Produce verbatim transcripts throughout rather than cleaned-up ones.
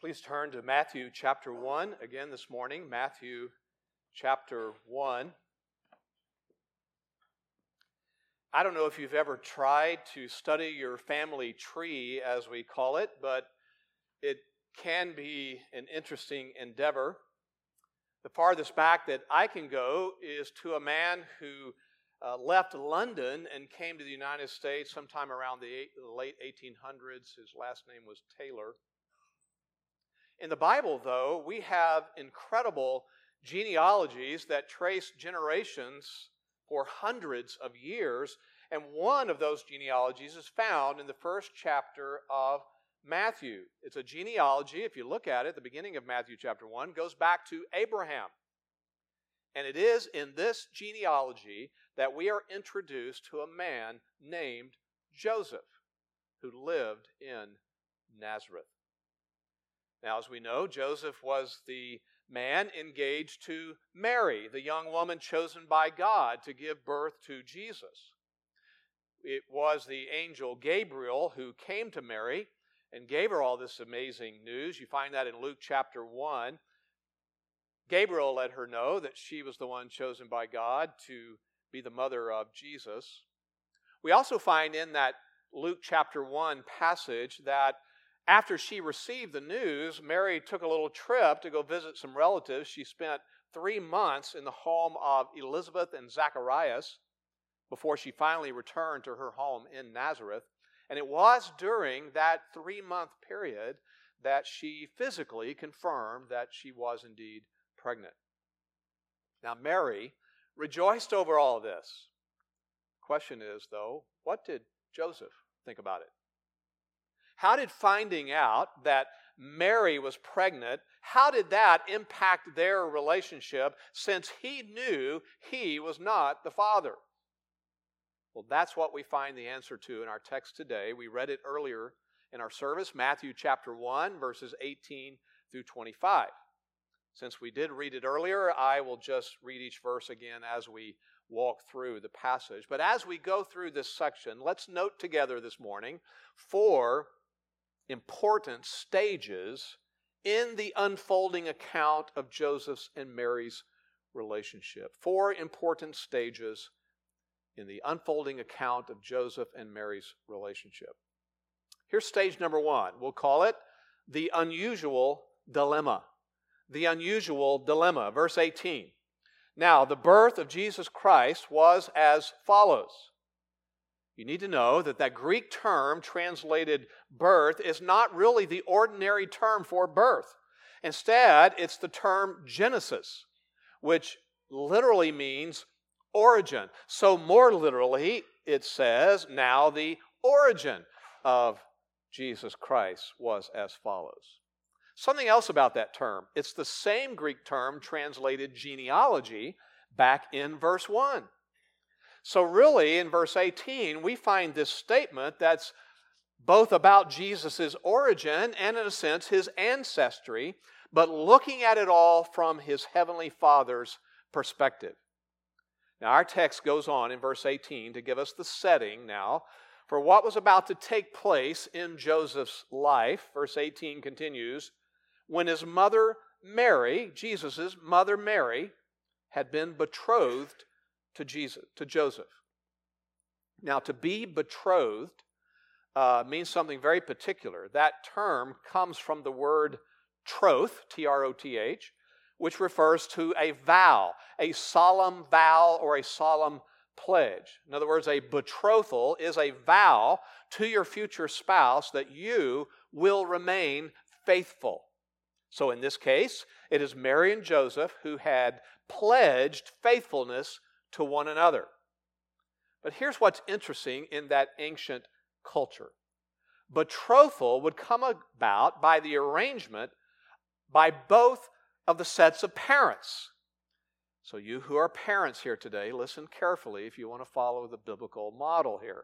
Please turn to Matthew chapter one again this morning. Matthew chapter one. I don't know if you've ever tried to study your family tree, as we call it, but it can be an interesting endeavor. The farthest back that I can go is to a man who uh, left London and came to the United States sometime around the eight, late eighteen hundreds. His last name was Taylor. In the Bible, though, we have incredible genealogies that trace generations for hundreds of years, and one of those genealogies is found in the first chapter of Matthew. It's a genealogy, if you look at it, the beginning of Matthew chapter one goes back to Abraham. And it is in this genealogy that we are introduced to a man named Joseph, who lived in Nazareth. Now, as we know, Joseph was the man engaged to Mary, the young woman chosen by God to give birth to Jesus. It was the angel Gabriel who came to Mary and gave her all this amazing news. You find that in Luke chapter one. Gabriel let her know that she was the one chosen by God to be the mother of Jesus. We also find in that Luke chapter one passage that after she received the news, Mary took a little trip to go visit some relatives. She spent three months in the home of Elizabeth and Zacharias before she finally returned to her home in Nazareth. And it was during that three-month period that she physically confirmed that she was indeed pregnant. Now, Mary rejoiced over all of this. The question is, though, what did Joseph think about it? How did finding out that Mary was pregnant, how did that impact their relationship since he knew he was not the father? Well, that's what we find the answer to in our text today. We read it earlier in our service, Matthew chapter one, verses eighteen through twenty-five. Since we did read it earlier, I will just read each verse again as we walk through the passage. But as we go through this section, let's note together this morning four important stages in the unfolding account of Joseph's and Mary's relationship. Four important stages in the unfolding account of Joseph and Mary's relationship. Here's stage number one. We'll call it the unusual dilemma. The unusual dilemma. Verse eighteen. Now, the birth of Jesus Christ was as follows. You need to know that that Greek term translated birth is not really the ordinary term for birth. Instead, it's the term Genesis, which literally means origin. So more literally, it says, now the origin of Jesus Christ was as follows. Something else about that term. It's the same Greek term translated genealogy back in verse one. So really, in verse eighteen, we find this statement that's both about Jesus' origin and, in a sense, his ancestry, but looking at it all from his heavenly Father's perspective. Now, our text goes on in verse eighteen to give us the setting now for what was about to take place in Joseph's life. Verse eighteen continues, when his mother Mary, Jesus' mother Mary, had been betrothed to Jesus, to Joseph. Now, to be betrothed uh, means something very particular. That term comes from the word troth, T R O T H, which refers to a vow, a solemn vow or a solemn pledge. In other words, a betrothal is a vow to your future spouse that you will remain faithful. So in this case, it is Mary and Joseph who had pledged faithfulness to one another. But here's what's interesting in that ancient culture. Betrothal would come about by the arrangement by both of the sets of parents. So you who are parents here today, listen carefully if you want to follow the biblical model here.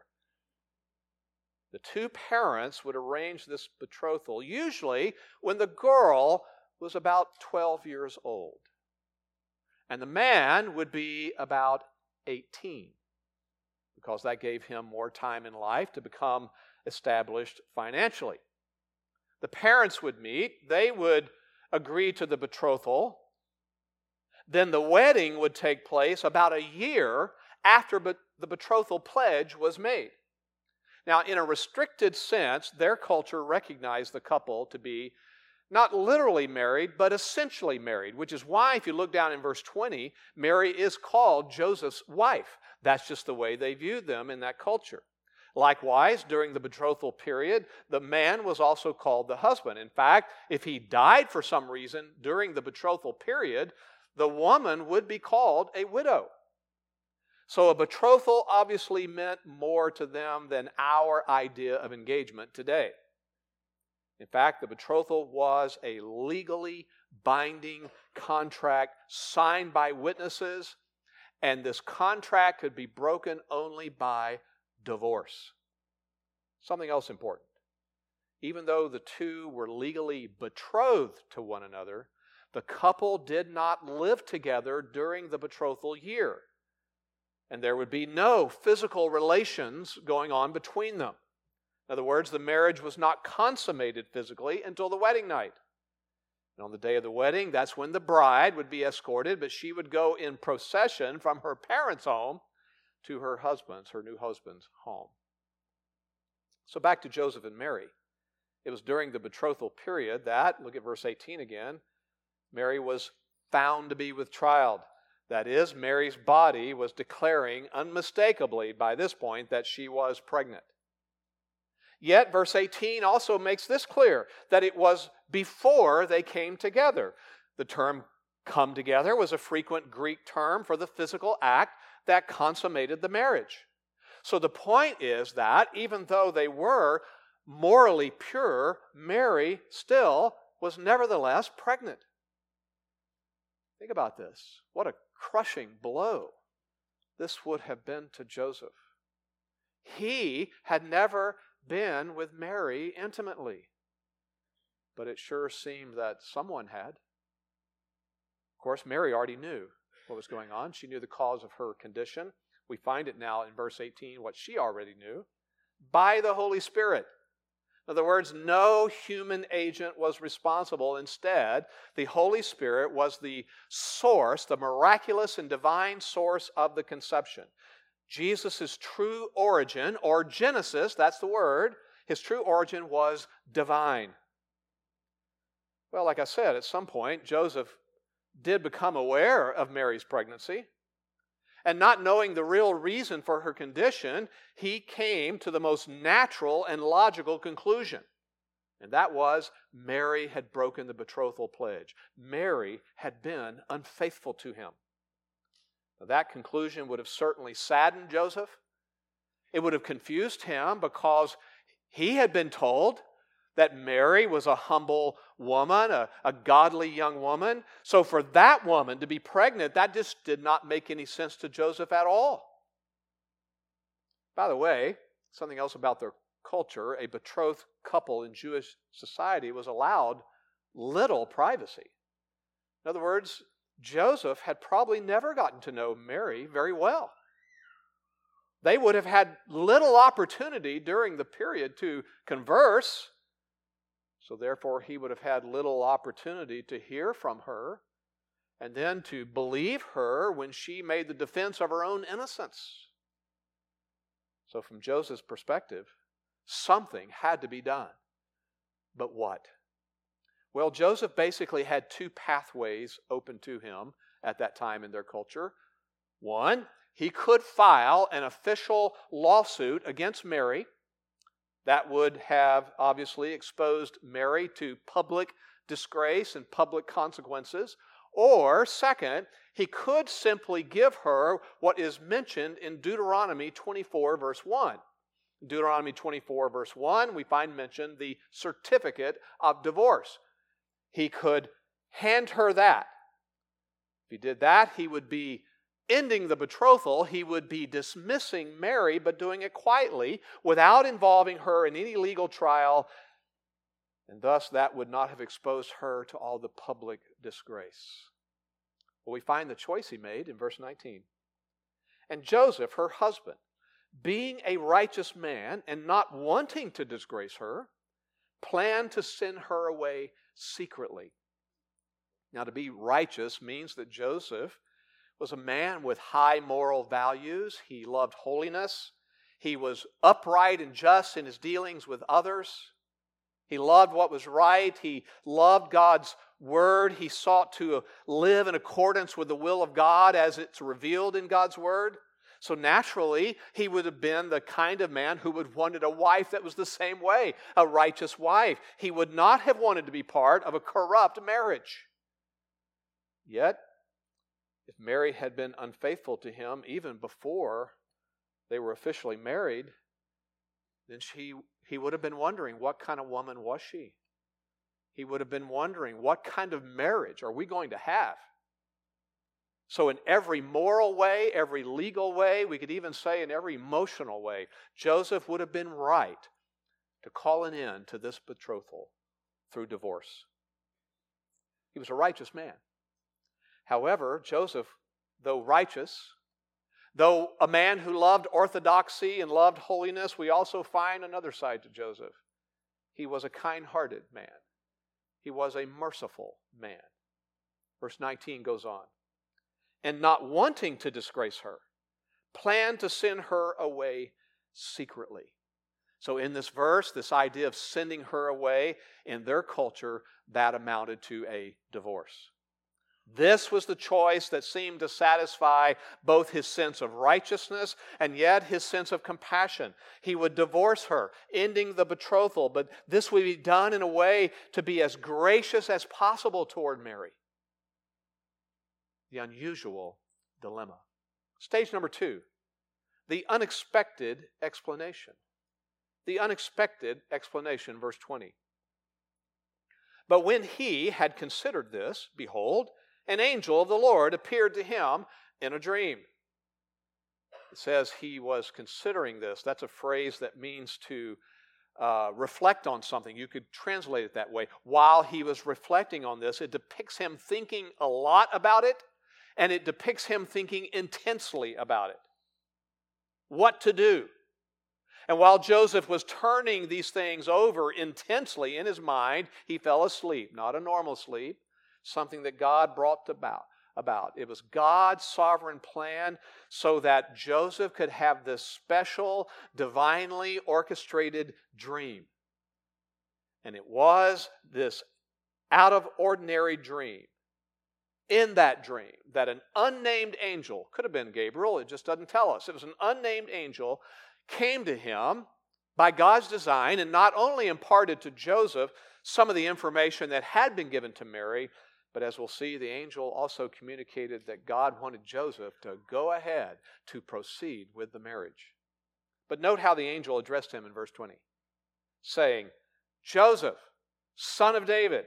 The two parents would arrange this betrothal, usually when the girl was about twelve years old. And the man would be about eighteen, because that gave him more time in life to become established financially. The parents would meet. They would agree to the betrothal. Then the wedding would take place about a year after be- the betrothal pledge was made. Now, in a restricted sense, their culture recognized the couple to be not literally married, but essentially married, which is why, if you look down in verse twenty, Mary is called Joseph's wife. That's just the way they viewed them in that culture. Likewise, during the betrothal period, the man was also called the husband. In fact, if he died for some reason during the betrothal period, the woman would be called a widow. So a betrothal obviously meant more to them than our idea of engagement today. In fact, the betrothal was a legally binding contract signed by witnesses, and this contract could be broken only by divorce. Something else important. Even though the two were legally betrothed to one another, the couple did not live together during the betrothal year, and there would be no physical relations going on between them. In other words, the marriage was not consummated physically until the wedding night. And on the day of the wedding, that's when the bride would be escorted, but she would go in procession from her parents' home to her husband's, her new husband's home. So back to Joseph and Mary. It was during the betrothal period that, look at verse eighteen again, Mary was found to be with child. That is, Mary's body was declaring unmistakably by this point that she was pregnant. Yet, verse eighteen also makes this clear, that it was before they came together. The term come together was a frequent Greek term for the physical act that consummated the marriage. So the point is that even though they were morally pure, Mary still was nevertheless pregnant. Think about this. What a crushing blow this would have been to Joseph. He had never been with Mary intimately, but it sure seemed that someone had. Of course, Mary already knew what was going on. She knew the cause of her condition. We find it now in verse eighteen, what she already knew, by the Holy Spirit. In other words, no human agent was responsible. Instead, the Holy Spirit was the source, the miraculous and divine source of the conception. Jesus' true origin, or Genesis, that's the word, his true origin was divine. Well, like I said, at some point, Joseph did become aware of Mary's pregnancy. And not knowing the real reason for her condition, he came to the most natural and logical conclusion. And that was, Mary had broken the betrothal pledge. Mary had been unfaithful to him. Now, that conclusion would have certainly saddened Joseph. It would have confused him because he had been told that Mary was a humble woman, a, a godly young woman. So for that woman to be pregnant, that just did not make any sense to Joseph at all. By the way, something else about their culture, a betrothed couple in Jewish society was allowed little privacy. In other words, Joseph had probably never gotten to know Mary very well. They would have had little opportunity during the period to converse. So therefore, he would have had little opportunity to hear from her and then to believe her when she made the defense of her own innocence. So from Joseph's perspective, something had to be done. But what? Well, Joseph basically had two pathways open to him at that time in their culture. One, he could file an official lawsuit against Mary. That would have obviously exposed Mary to public disgrace and public consequences. Or, second, he could simply give her what is mentioned in Deuteronomy twenty-four, verse one. In Deuteronomy twenty-four, verse one, we find mentioned the certificate of divorce. He could hand her that. If he did that, he would be ending the betrothal. He would be dismissing Mary, but doing it quietly without involving her in any legal trial, and thus that would not have exposed her to all the public disgrace. Well, we find the choice he made in verse nineteen. And Joseph, her husband, being a righteous man and not wanting to disgrace her, planned to send her away secretly. Now, to be righteous means that Joseph was a man with high moral values. He loved holiness. He was upright and just in his dealings with others. He loved what was right. He loved God's word. He sought to live in accordance with the will of God as it's revealed in God's word. So naturally, he would have been the kind of man who would have wanted a wife that was the same way, a righteous wife. He would not have wanted to be part of a corrupt marriage. Yet, if Mary had been unfaithful to him even before they were officially married, then she, he would have been wondering, what kind of woman was she? He would have been wondering, what kind of marriage are we going to have? So in every moral way, every legal way, we could even say in every emotional way, Joseph would have been right to call an end to this betrothal through divorce. He was a righteous man. However, Joseph, though righteous, though a man who loved orthodoxy and loved holiness, we also find another side to Joseph. He was a kind-hearted man. He was a merciful man. Verse nineteen goes on. And not wanting to disgrace her, planned to send her away secretly. So in this verse, this idea of sending her away, in their culture, that amounted to a divorce. This was the choice that seemed to satisfy both his sense of righteousness and yet his sense of compassion. He would divorce her, ending the betrothal, but this would be done in a way to be as gracious as possible toward Mary. The unusual dilemma. Stage number two, the unexpected explanation. The unexpected explanation, verse twenty. But when he had considered this, behold, an angel of the Lord appeared to him in a dream. It says he was considering this. That's a phrase that means to uh, reflect on something. You could translate it that way. While he was reflecting on this, it depicts him thinking a lot about it, and it depicts him thinking intensely about it. What to do. And while Joseph was turning these things over intensely in his mind, he fell asleep. Not a normal sleep, something that God brought about. about. It was God's sovereign plan so that Joseph could have this special, divinely orchestrated dream. And it was this out-of-ordinary dream. In that dream, that an unnamed angel, could have been Gabriel, it just doesn't tell us. It was an unnamed angel, came to him by God's design and not only imparted to Joseph some of the information that had been given to Mary, but as we'll see, the angel also communicated that God wanted Joseph to go ahead to proceed with the marriage. But note how the angel addressed him in verse twenty, saying, Joseph, son of David.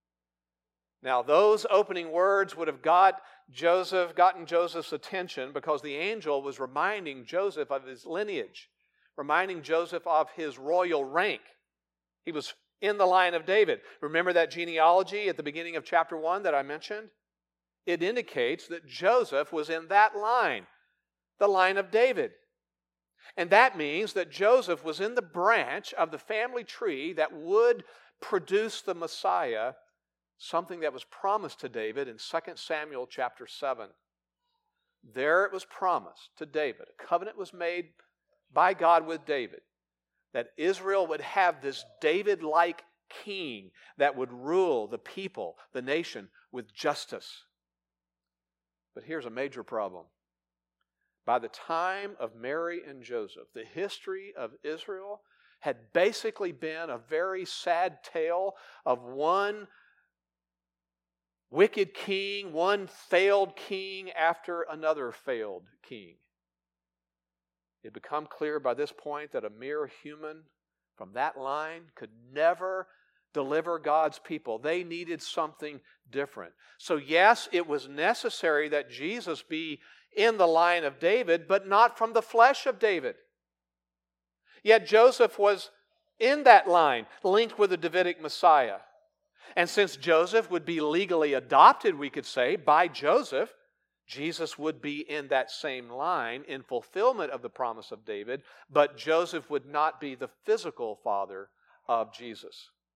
Now, those opening words would have got Joseph, gotten Joseph's attention because the angel was reminding Joseph of his lineage, reminding Joseph of his royal rank. He was in the line of David. Remember that genealogy at the beginning of chapter one that I mentioned? It indicates that Joseph was in that line, the line of David. And that means that Joseph was in the branch of the family tree that would produce the Messiah, something that was promised to David in Second Samuel chapter seven. There it was promised to David. A covenant was made by God with David that Israel would have this David-like king that would rule the people, the nation, with justice. But here's a major problem. By the time of Mary and Joseph, the history of Israel had basically been a very sad tale of one wicked king, one failed king after another failed king. It had become clear by this point that a mere human from that line could never deliver God's people. They needed something different. So yes, it was necessary that Jesus be in the line of David, but not from the flesh of David. Yet Joseph was in that line, linked with the Davidic Messiah. And since Joseph would be legally adopted, we could say, by Joseph, Jesus would be in that same line in fulfillment of the promise of David, but Joseph would not be the physical father of Jesus.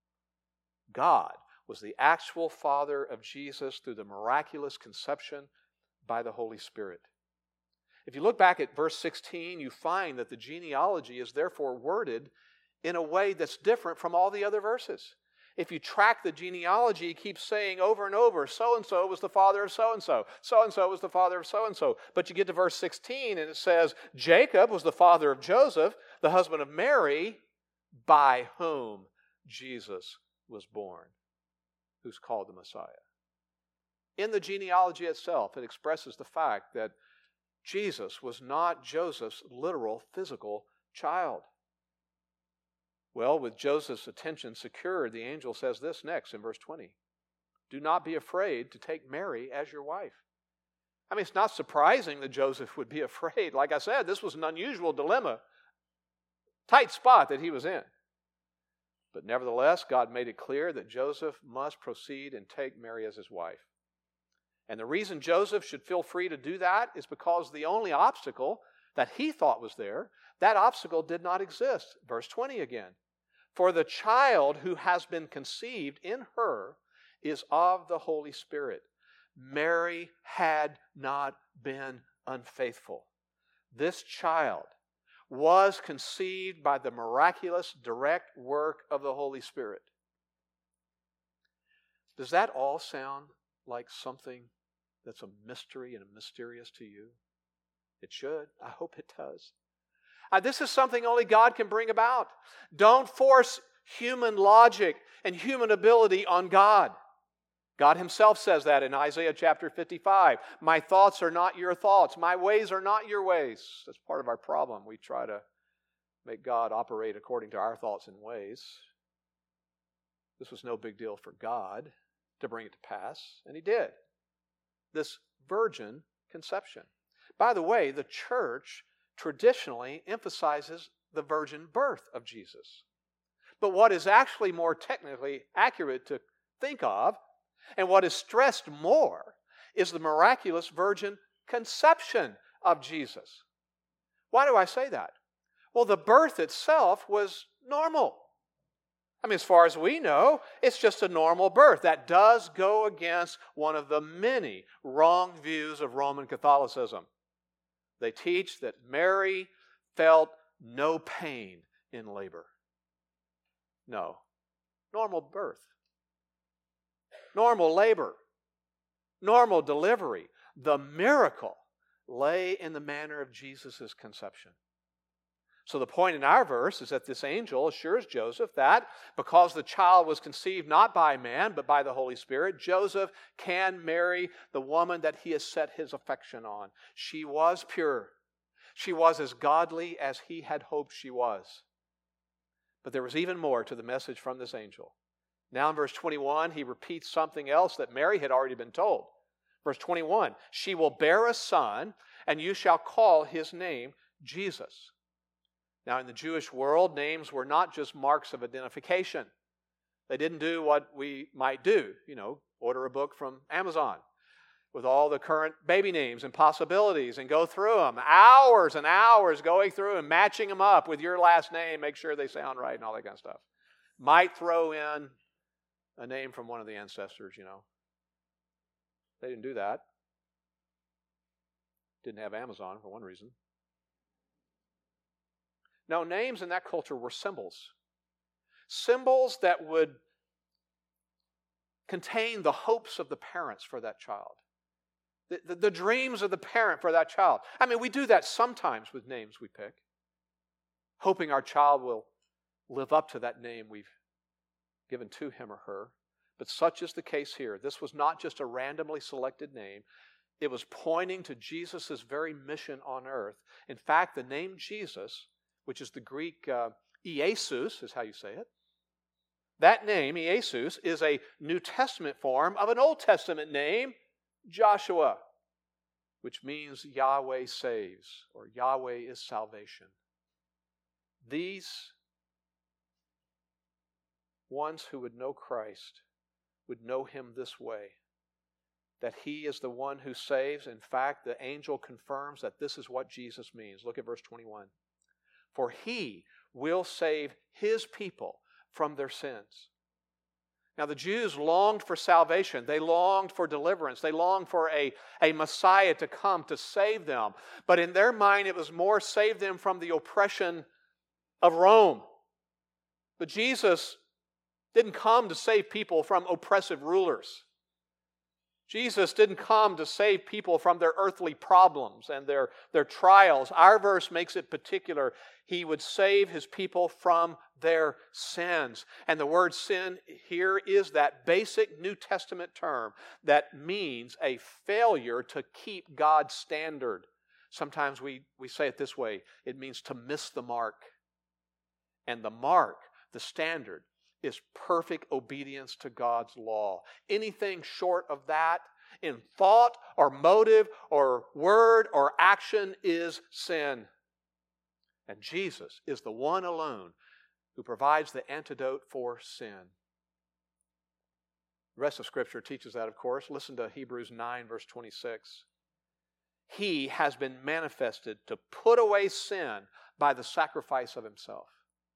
God was the actual father of Jesus through the miraculous conception by the Holy Spirit. If you look back at verse sixteen, you find that the genealogy is therefore worded in a way that's different from all the other verses. If you track the genealogy, it keeps saying over and over, so-and-so was the father of so-and-so, so-and-so was the father of so-and-so. But you get to verse sixteen and it says, Jacob was the father of Joseph, the husband of Mary, by whom Jesus was born, who's called the Messiah. In the genealogy itself, it expresses the fact that Jesus was not Joseph's literal physical child. Well, with Joseph's attention secured, the angel says this next in verse twenty. Do not be afraid to take Mary as your wife. I mean, it's not surprising that Joseph would be afraid. Like I said, this was an unusual dilemma, tight spot that he was in. But nevertheless, God made it clear that Joseph must proceed and take Mary as his wife. And the reason Joseph should feel free to do that is because the only obstacle that he thought was there, that obstacle did not exist. Verse twenty again. For the child who has been conceived in her is of the Holy Spirit. Mary had not been unfaithful. This child was conceived by the miraculous direct work of the Holy Spirit. Does that all sound like something that's a mystery and mysterious to you? It should. I hope it does. Uh, this is something only God can bring about. Don't force human logic and human ability on God. God himself says that in Isaiah chapter fifty-five. My thoughts are not your thoughts. My ways are not your ways. That's part of our problem. We try to make God operate according to our thoughts and ways. This was no big deal for God to bring it to pass, and he did. This virgin conception. By the way, the church traditionally emphasizes the virgin birth of Jesus. But what is actually more technically accurate to think of, and what is stressed more, is the miraculous virgin conception of Jesus. Why do I say that? Well, the birth itself was normal. I mean, as far as we know, it's just a normal birth. That does go against one of the many wrong views of Roman Catholicism. They teach that Mary felt no pain in labor. No. Normal birth. Normal labor. Normal delivery. The miracle lay in the manner of Jesus' conception. So the point in our verse is that this angel assures Joseph that because the child was conceived not by man but by the Holy Spirit, Joseph can marry the woman that he has set his affection on. She was pure. She was as godly as he had hoped she was. But there was even more to the message from this angel. Now in verse twenty-one, he repeats something else that Mary had already been told. Verse twenty-one, she will bear a son, and you shall call his name Jesus. Now, in the Jewish world, names were not just marks of identification. They didn't do what we might do, you know, order a book from Amazon with all the current baby names and possibilities and go through them, hours and hours going through and matching them up with your last name, make sure they sound right and all that kind of stuff. Might throw in a name from one of the ancestors, you know. They didn't do that. Didn't have Amazon for one reason. No, names in that culture were symbols. Symbols that would contain the hopes of the parents for that child. The, the, the dreams of the parent for that child. I mean, we do that sometimes with names we pick, hoping our child will live up to that name we've given to him or her. But such is the case here. This was not just a randomly selected name. It was pointing to Jesus' very mission on earth. In fact, the name Jesus, which is the Greek uh, Iesus, is how you say it. That name, Iesus, is a New Testament form of an Old Testament name, Joshua, which means Yahweh saves, or Yahweh is salvation. These ones who would know Christ would know him this way, that he is the one who saves. In fact, the angel confirms that this is what Jesus means. Look at verse twenty-one. For he will save his people from their sins. Now, the Jews longed for salvation. They longed for deliverance. They longed for a, a Messiah to come to save them. But in their mind, it was more save them from the oppression of Rome. But Jesus didn't come to save people from oppressive rulers. Jesus didn't come to save people from their earthly problems and their, their trials. Our verse makes it particular. He would save His people from their sins. And the word sin here is that basic New Testament term that means a failure to keep God's standard. Sometimes we, we say it this way. It means to miss the mark. And the mark, the standard, is perfect obedience to God's law. Anything short of that in thought or motive or word or action is sin. And Jesus is the one alone who provides the antidote for sin. The rest of Scripture teaches that, of course. Listen to Hebrews nine, verse twenty-six. He has been manifested to put away sin by the sacrifice of Himself.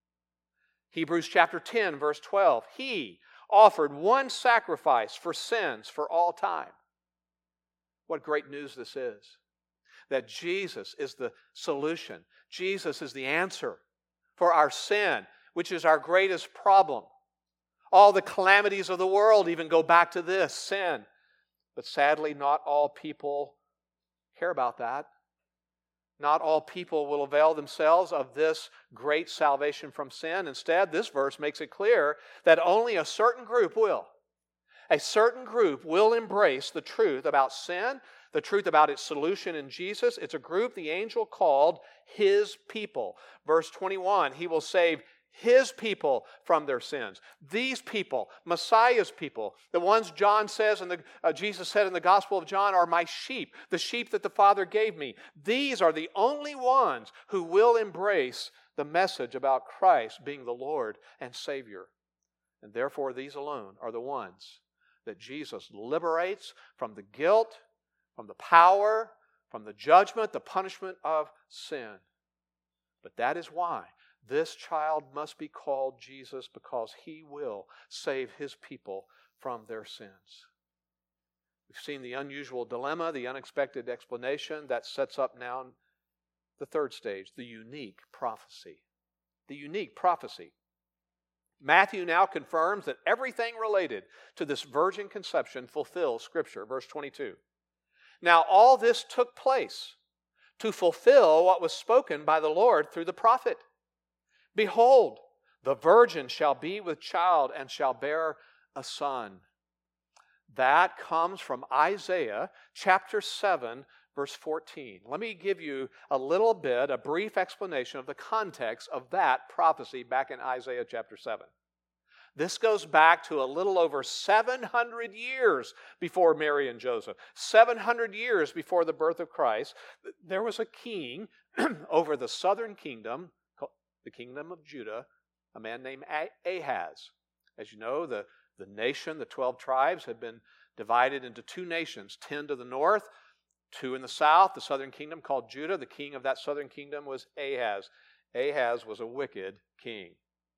Hebrews chapter ten, verse twelve. He offered one sacrifice for sins for all time. What great news this is. That Jesus is the solution. Jesus is the answer for our sin, which is our greatest problem. All the calamities of the world even go back to this, sin. But sadly, not all people care about that. Not all people will avail themselves of this great salvation from sin. Instead, this verse makes it clear that only a certain group will. A certain group will embrace the truth about sin, the truth about its solution in Jesus. It's a group the angel called His people. Verse twenty-one, He will save His people from their sins. These people, Messiah's people, the ones John says and the, uh, Jesus said in the Gospel of John are my sheep, the sheep that the Father gave me. These are the only ones who will embrace the message about Christ being the Lord and Savior. And therefore, these alone are the ones that Jesus liberates from the guilt, from the power, from the judgment, the punishment of sin. But that is why this child must be called Jesus, because He will save His people from their sins. We've seen the unusual dilemma, the unexpected explanation. That sets up now the third stage, the unique prophecy. The unique prophecy. Matthew now confirms that everything related to this virgin conception fulfills Scripture. Verse twenty-two. Now all this took place to fulfill what was spoken by the Lord through the prophet. Behold, the virgin shall be with child and shall bear a son. That comes from Isaiah chapter seven, verse fourteen. Let me give you a little bit, a brief explanation of the context of that prophecy back in Isaiah chapter seven. This goes back to a little over seven hundred years before Mary and Joseph. seven hundred years before the birth of Christ. There was a king over the southern kingdom, the kingdom of Judah, a man named Ahaz. As you know, the, the nation, the twelve tribes, had been divided into two nations, ten to the north, two in the south. The southern kingdom called Judah. The king of that southern kingdom was Ahaz. Ahaz was a wicked king.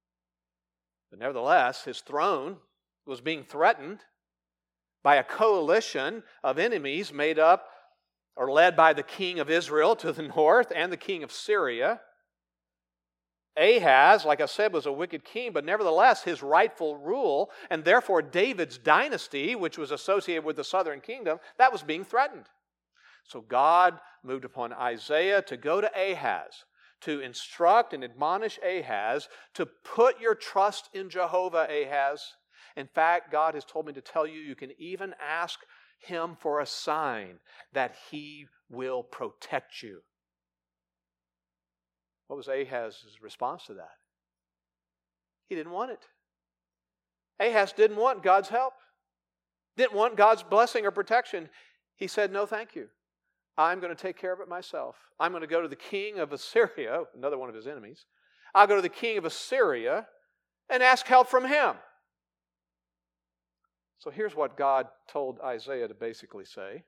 But nevertheless, his throne was being threatened by a coalition of enemies made up or led by the king of Israel to the north and the king of Syria. Ahaz, like I said, was a wicked king, but nevertheless, his rightful rule, and therefore David's dynasty, which was associated with the southern kingdom, that was being threatened. So God moved upon Isaiah to go to Ahaz, to instruct and admonish Ahaz to put your trust in Jehovah, Ahaz. In fact, God has told me to tell you, you can even ask Him for a sign that He will protect you. What was Ahaz's response to that? He didn't want it. Ahaz didn't want God's help. Didn't want God's blessing or protection. He said, no, thank you. I'm going to take care of it myself. I'm going to go to the king of Assyria, another one of his enemies. I'll go to the king of Assyria and ask help from him. So here's what God told Isaiah to basically say.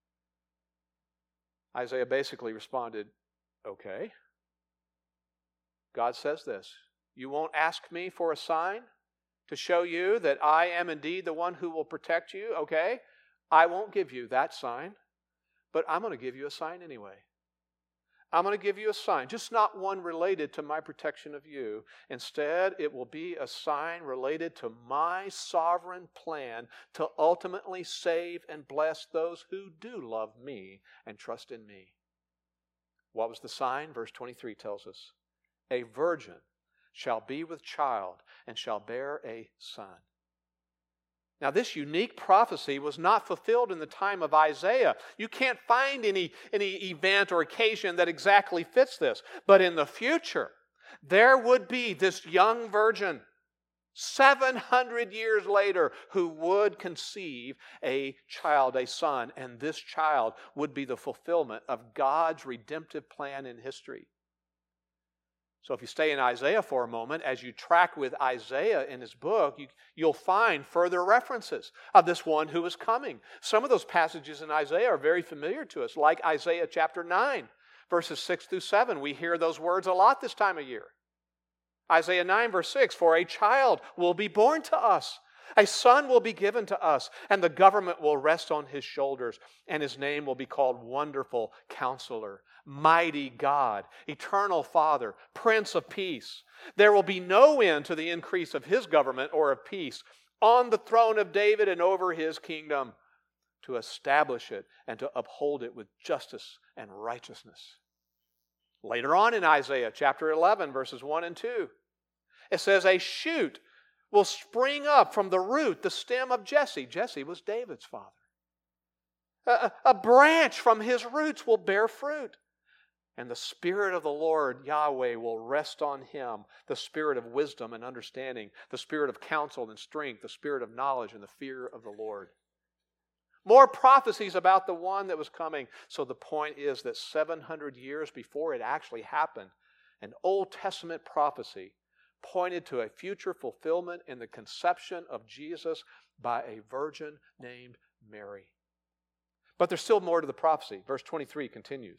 Isaiah basically responded, okay. God says this, you won't ask me for a sign? to show you that I am indeed the one who will protect you, okay, I won't give you that sign, but I'm going to give you a sign anyway. I'm going to give you a sign, just not one related to my protection of you. Instead, it will be a sign related to my sovereign plan to ultimately save and bless those who do love me and trust in me. What was the sign? Verse twenty-three tells us, a virgin shall be with child and shall bear a son. Now, this unique prophecy was not fulfilled in the time of Isaiah. You can't find any, any event or occasion that exactly fits this. But in the future, there would be this young virgin, seven hundred years later, who would conceive a child, a son, and this child would be the fulfillment of God's redemptive plan in history. So if you stay in Isaiah for a moment, as you track with Isaiah in his book, you, you'll find further references of this one who is coming. Some of those passages in Isaiah are very familiar to us, like Isaiah chapter nine, verses six through seven. We hear those words a lot this time of year. Isaiah nine, verse six, for a child will be born to us, a son will be given to us, and the government will rest on his shoulders, and his name will be called Wonderful Counselor, Mighty God, Eternal Father, Prince of Peace. There will be no end to the increase of his government or of peace on the throne of David and over his kingdom, to establish it and to uphold it with justice and righteousness. Later on in Isaiah chapter eleven, verses one and two, it says, a shoot will spring up from the root, the stem of Jesse. Jesse was David's father. A, a branch from his roots will bear fruit. And the Spirit of the Lord, Yahweh, will rest on him, the Spirit of wisdom and understanding, the Spirit of counsel and strength, the Spirit of knowledge and the fear of the Lord. More prophecies about the one that was coming. So the point is that seven hundred years before it actually happened, an Old Testament prophecy pointed to a future fulfillment in the conception of Jesus by a virgin named Mary. But there's still more to the prophecy. Verse twenty-three continues.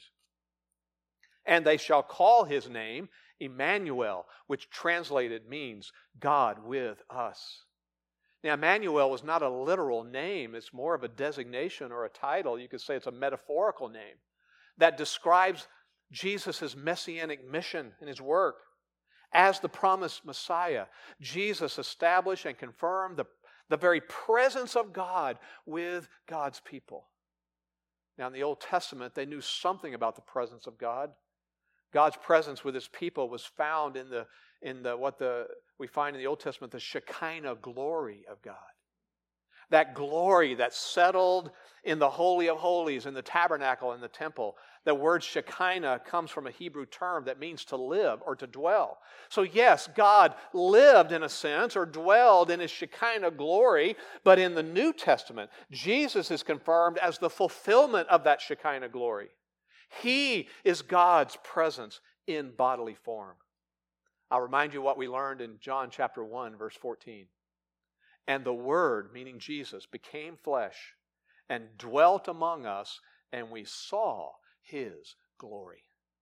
And they shall call his name Emmanuel, which translated means God with us. Now, Emmanuel was not a literal name. It's more of a designation or a title. You could say it's a metaphorical name that describes Jesus' messianic mission in his work. As the promised Messiah, Jesus established and confirmed the, the very presence of God with God's people. Now, in the Old Testament, they knew something about the presence of God. God's presence with his people was found in the in the what the we find in the Old Testament, the Shekinah glory of God. That glory that settled in the Holy of Holies, in the tabernacle, in the temple. The word Shekinah comes from a Hebrew term that means to live or to dwell. So yes, God lived in a sense or dwelled in his Shekinah glory, but in the New Testament, Jesus is confirmed as the fulfillment of that Shekinah glory. He is God's presence in bodily form. I'll remind you what we learned in John chapter one, verse fourteen. And the Word, meaning Jesus, became flesh and dwelt among us, and we saw his glory.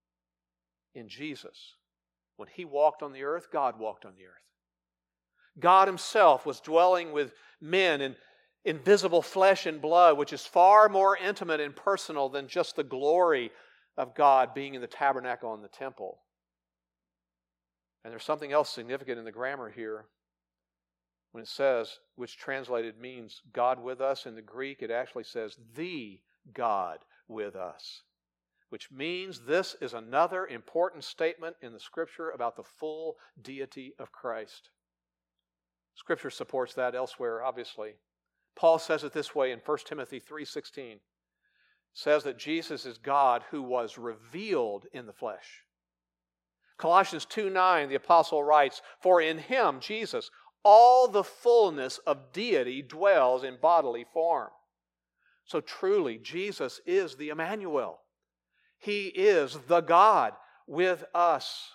In Jesus, when he walked on the earth, God walked on the earth. God himself was dwelling with men in invisible flesh and blood, which is far more intimate and personal than just the glory of God being in the tabernacle and the temple. And there's something else significant in the grammar here. When it says, which translated means God with us, in the Greek it actually says, the God with us. Which means this is another important statement in the Scripture about the full deity of Christ. Scripture supports that elsewhere, obviously. Paul says it this way in First Timothy three sixteen. It says that Jesus is God who was revealed in the flesh. Colossians two nine, the apostle writes, for in him, Jesus, all the fullness of deity dwells in bodily form. So truly, Jesus is the Emmanuel. He is the God with us.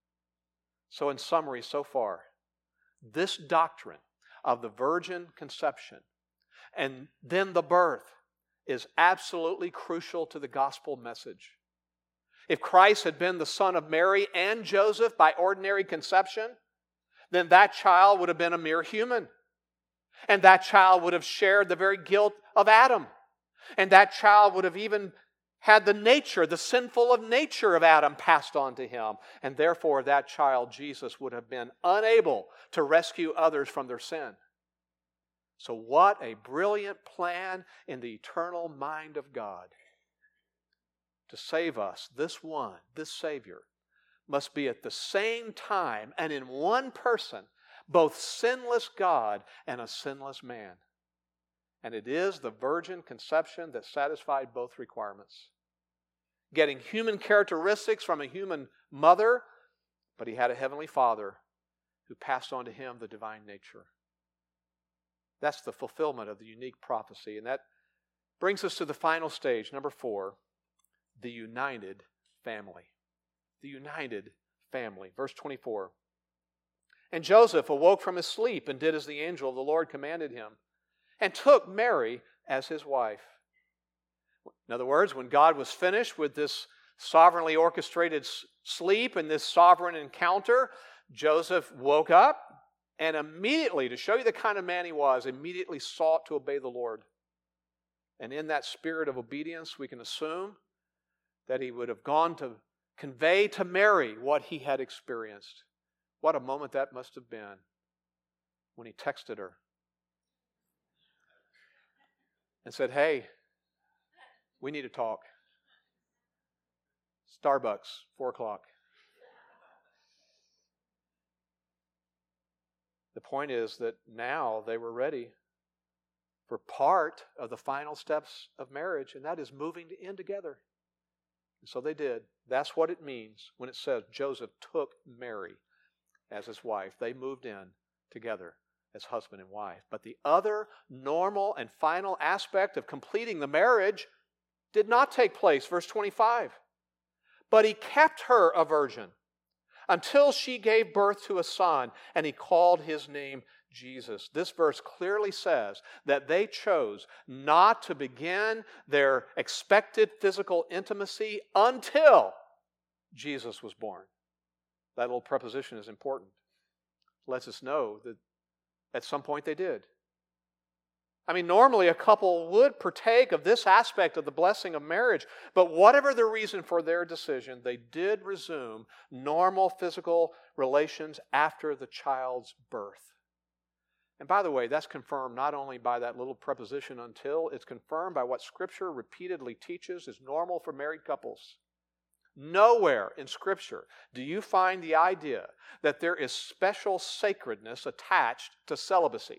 So in summary so far, this doctrine of the virgin conception and then the birth is absolutely crucial to the gospel message. If Christ had been the son of Mary and Joseph by ordinary conception, then that child would have been a mere human. And that child would have shared the very guilt of Adam. And that child would have even had the nature, the sinful of nature of Adam passed on to him. And therefore that child, Jesus, would have been unable to rescue others from their sin. So what a brilliant plan in the eternal mind of God. To save us, this one, this Savior, must be at the same time and in one person, both sinless God and a sinless man. And it is the virgin conception that satisfied both requirements. Getting human characteristics from a human mother, but he had a heavenly Father who passed on to him the divine nature. That's the fulfillment of the unique prophecy. And that brings us to the final stage, number four, the united family. The united family. Verse twenty-four. And Joseph awoke from his sleep and did as the angel of the Lord commanded him, and took Mary as his wife. In other words, when God was finished with this sovereignly orchestrated sleep and this sovereign encounter, Joseph woke up and immediately, to show you the kind of man he was, immediately sought to obey the Lord. And in that spirit of obedience, we can assume that he would have gone to convey to Mary what he had experienced. What a moment that must have been when he texted her and said, "Hey, we need to talk. Starbucks, four o'clock." The point is that now they were ready for part of the final steps of marriage, and that is moving in together. And so they did. That's what it means when it says Joseph took Mary as his wife. They moved in together as husband and wife. But the other normal and final aspect of completing the marriage did not take place. Verse twenty-five. But he kept her a virgin until she gave birth to a son, and he called his name Jesus. This verse clearly says that they chose not to begin their expected physical intimacy until Jesus was born. That little preposition is important. It lets us know that at some point they did. I mean, normally a couple would partake of this aspect of the blessing of marriage, but whatever the reason for their decision, they did resume normal physical relations after the child's birth. And by the way, that's confirmed not only by that little preposition until, it's confirmed by what Scripture repeatedly teaches is normal for married couples. Nowhere in Scripture do you find the idea that there is special sacredness attached to celibacy.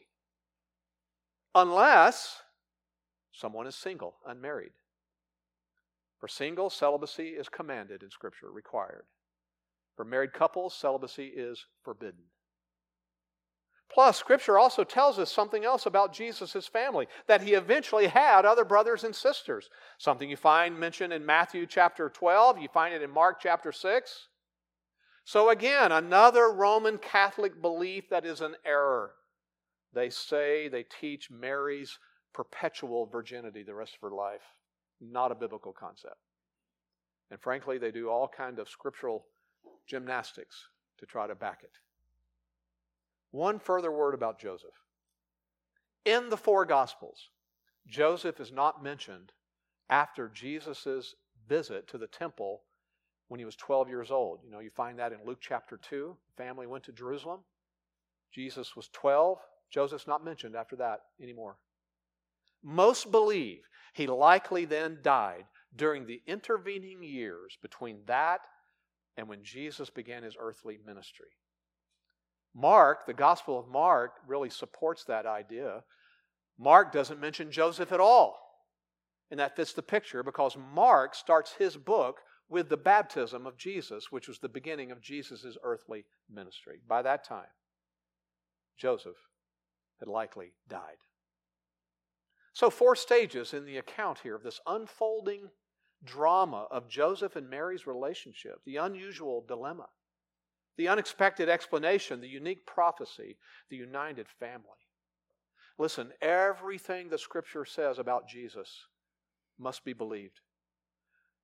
Unless someone is single, unmarried. For singles, celibacy is commanded in Scripture, required. For married couples, celibacy is forbidden. Plus, Scripture also tells us something else about Jesus' family, that he eventually had other brothers and sisters. Something you find mentioned in Matthew chapter twelve, you find it in Mark chapter six. So again, another Roman Catholic belief that is an error. They say, they teach Mary's perpetual virginity the rest of her life. Not a biblical concept. And frankly, they do all kinds of scriptural gymnastics to try to back it. One further word about Joseph. In the four Gospels, Joseph is not mentioned after Jesus' visit to the temple when he was twelve years old. You know, you find that in Luke chapter two. The family went to Jerusalem. Jesus was twelve. Joseph's not mentioned after that anymore. Most believe he likely then died during the intervening years between that and when Jesus began his earthly ministry. Mark, the Gospel of Mark, really supports that idea. Mark doesn't mention Joseph at all. And that fits the picture because Mark starts his book with the baptism of Jesus, which was the beginning of Jesus' earthly ministry. By that time, Joseph had likely died. So four stages in the account here of this unfolding drama of Joseph and Mary's relationship, the unusual dilemma, the unexpected explanation, the unique prophecy, the united family. Listen, everything the Scripture says about Jesus must be believed.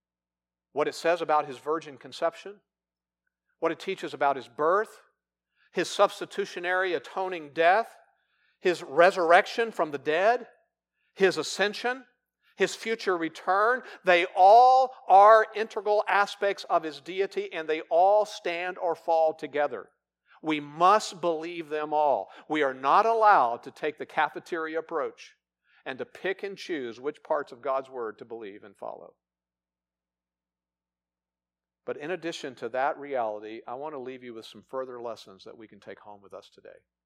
What it says about his virgin conception, what it teaches about his birth, His substitutionary atoning death, His resurrection from the dead, His ascension, His future return, they all are integral aspects of His deity, and they all stand or fall together. We must believe them all. We are not allowed to take the cafeteria approach and to pick and choose which parts of God's Word to believe and follow. But in addition to that reality, I want to leave you with some further lessons that we can take home with us today.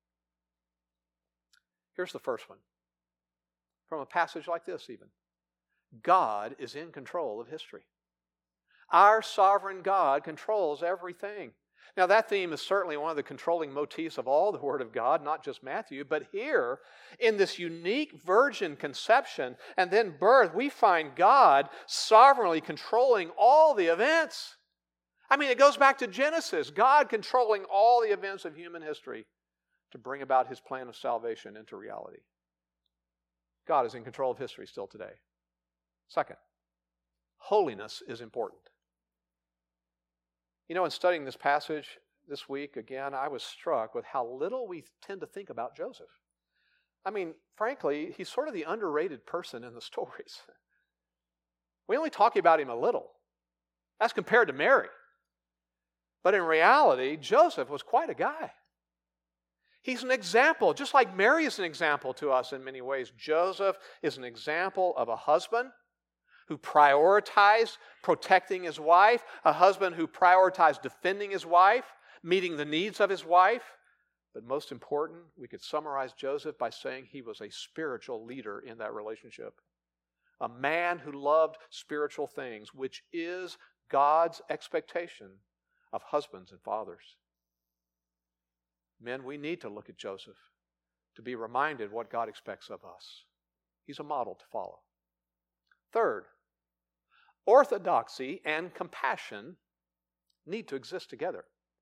Here's the first one. From a passage like this even. God is in control of history. Our sovereign God controls everything. Now that theme is certainly one of the controlling motifs of all the Word of God, not just Matthew, but here in this unique virgin conception and then birth, we find God sovereignly controlling all the events. I mean, it goes back to Genesis, God controlling all the events of human history to bring about His plan of salvation into reality. God is in control of history still today. Second, holiness is important. You know, in studying this passage this week, again, I was struck with how little we tend to think about Joseph. I mean, frankly, he's sort of the underrated person in the stories. We only talk about him a little. That's compared to Mary. But in reality, Joseph was quite a guy. He's an example, just like Mary is an example to us in many ways. Joseph is an example of a husband who prioritized protecting his wife, a husband who prioritized defending his wife, meeting the needs of his wife. But most important, we could summarize Joseph by saying he was a spiritual leader in that relationship. A man who loved spiritual things, which is God's expectation of husbands and fathers. Men, we need to look at Joseph to be reminded what God expects of us. He's a model to follow. Third, orthodoxy and compassion need to exist together.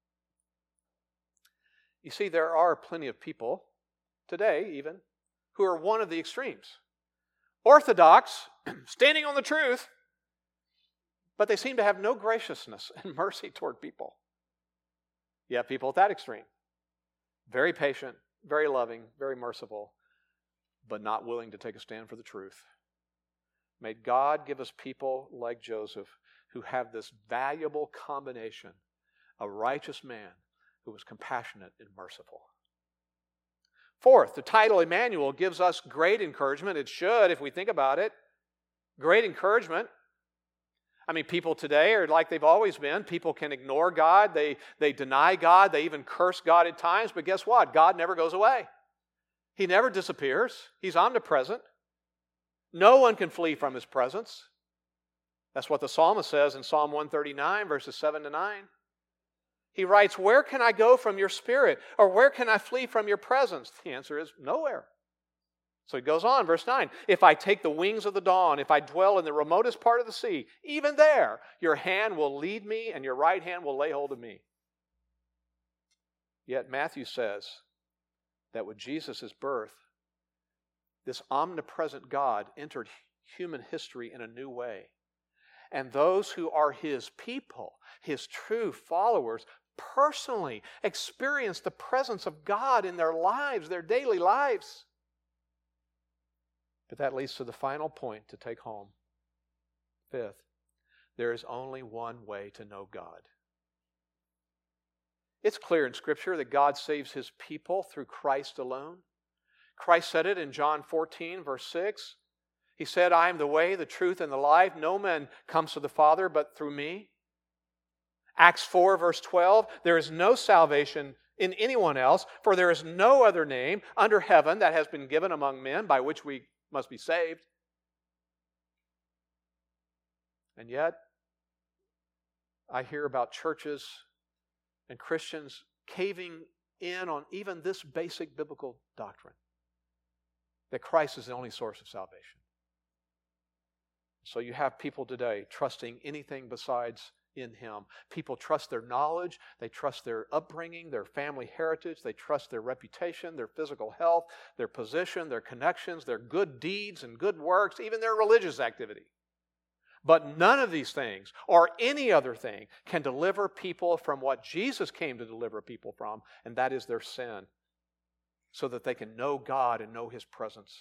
You see, there are plenty of people, today even, who are one of the extremes. Orthodox, standing on the truth, but they seem to have no graciousness and mercy toward people. You have people at that extreme. Very patient, very loving, very merciful, but not willing to take a stand for the truth. May God give us people like Joseph who have this valuable combination, a righteous man who was compassionate and merciful. Fourth, the title Emmanuel gives us great encouragement. It should, if we think about it. Great encouragement. I mean, people today are like they've always been. People can ignore God. They, they deny God. They even curse God at times. But guess what? God never goes away. He never disappears. He's omnipresent. No one can flee from His presence. That's what the psalmist says in Psalm one thirty-nine, verses seven to nine. He writes, "Where can I go from your spirit? Or where can I flee from your presence?" The answer is nowhere. So he goes on, verse nine, "If I take the wings of the dawn, if I dwell in the remotest part of the sea, even there your hand will lead me and your right hand will lay hold of me." Yet Matthew says that with Jesus' birth, this omnipresent God entered human history in a new way. And those who are His people, His true followers, personally experience the presence of God in their lives, their daily lives. But that leads to the final point to take home. Fifth, there is only one way to know God. It's clear in Scripture that God saves His people through Christ alone. Christ said it in John fourteen, verse six. He said, "I am the way, the truth, and the life. No man comes to the Father but through me." Acts four, verse twelve, "There is no salvation in anyone else, for there is no other name under heaven that has been given among men by which we must be saved." And yet, I hear about churches and Christians caving in on even this basic biblical doctrine, that Christ is the only source of salvation. So you have people today trusting anything besides in Him. People trust their knowledge, they trust their upbringing, their family heritage, they trust their reputation, their physical health, their position, their connections, their good deeds and good works, even their religious activity. But none of these things or any other thing can deliver people from what Jesus came to deliver people from, and that is their sin, so that they can know God and know His presence.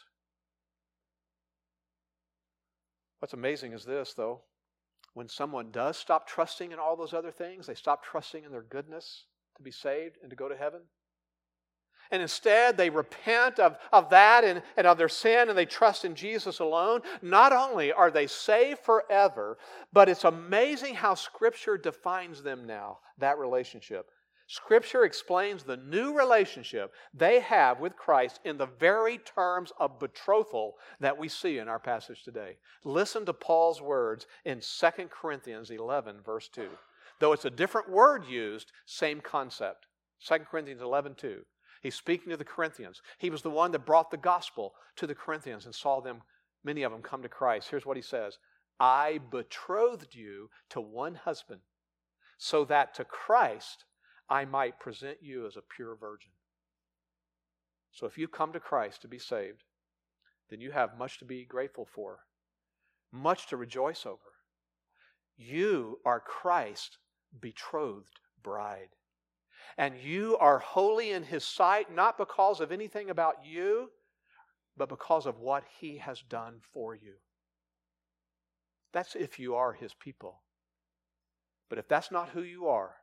What's amazing is this, though. When someone does stop trusting in all those other things, they stop trusting in their goodness to be saved and to go to heaven. And instead, they repent of, of that and, and of their sin, and they trust in Jesus alone. Not only are they saved forever, but it's amazing how Scripture defines them now, that relationship. Scripture explains the new relationship they have with Christ in the very terms of betrothal that we see in our passage today. Listen to Paul's words in Second Corinthians eleven, verse two. Though it's a different word used, same concept. Second Corinthians eleven, two. He's speaking to the Corinthians. He was the one that brought the gospel to the Corinthians and saw them, many of them, come to Christ. Here's what he says. I betrothed you to one husband, so that to Christ I might present you as a pure virgin. So if you come to Christ to be saved, then you have much to be grateful for, much to rejoice over. You are Christ's betrothed bride. And you are holy in His sight, not because of anything about you, but because of what He has done for you. That's if you are His people. But if that's not who you are,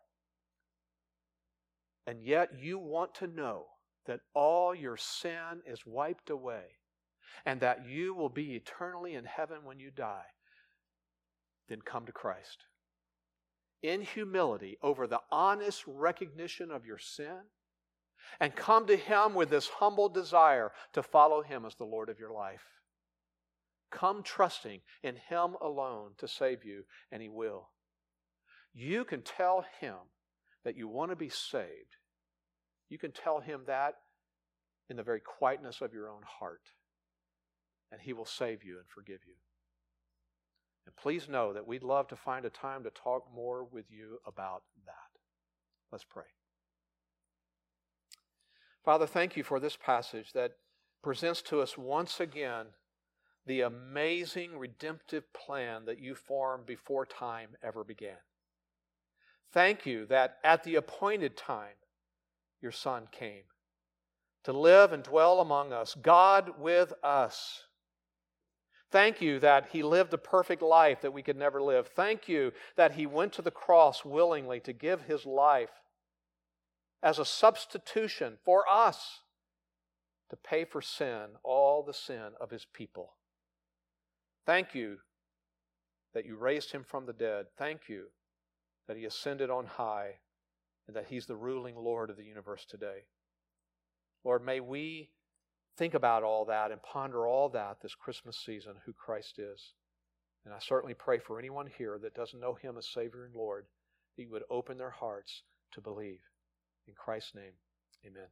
and yet you want to know that all your sin is wiped away, and that you will be eternally in heaven when you die, then come to Christ. In humility over the honest recognition of your sin, and come to Him with this humble desire to follow Him as the Lord of your life. Come trusting in Him alone to save you, and He will. You can tell Him that you want to be saved. You can tell Him that in the very quietness of your own heart, and He will save you and forgive you. And please know that we'd love to find a time to talk more with you about that. Let's pray. Father, thank you for this passage that presents to us once again the amazing redemptive plan that you formed before time ever began. Thank you that at the appointed time, your Son came to live and dwell among us, God with us. Thank you that He lived a perfect life that we could never live. Thank you that He went to the cross willingly to give His life as a substitution for us to pay for sin, all the sin of His people. Thank you that you raised Him from the dead. Thank you that He ascended on high and that He's the ruling Lord of the universe today. Lord, may we think about all that and ponder all that this Christmas season, who Christ is. And I certainly pray for anyone here that doesn't know Him as Savior and Lord, that you would open their hearts to believe. In Christ's name, amen.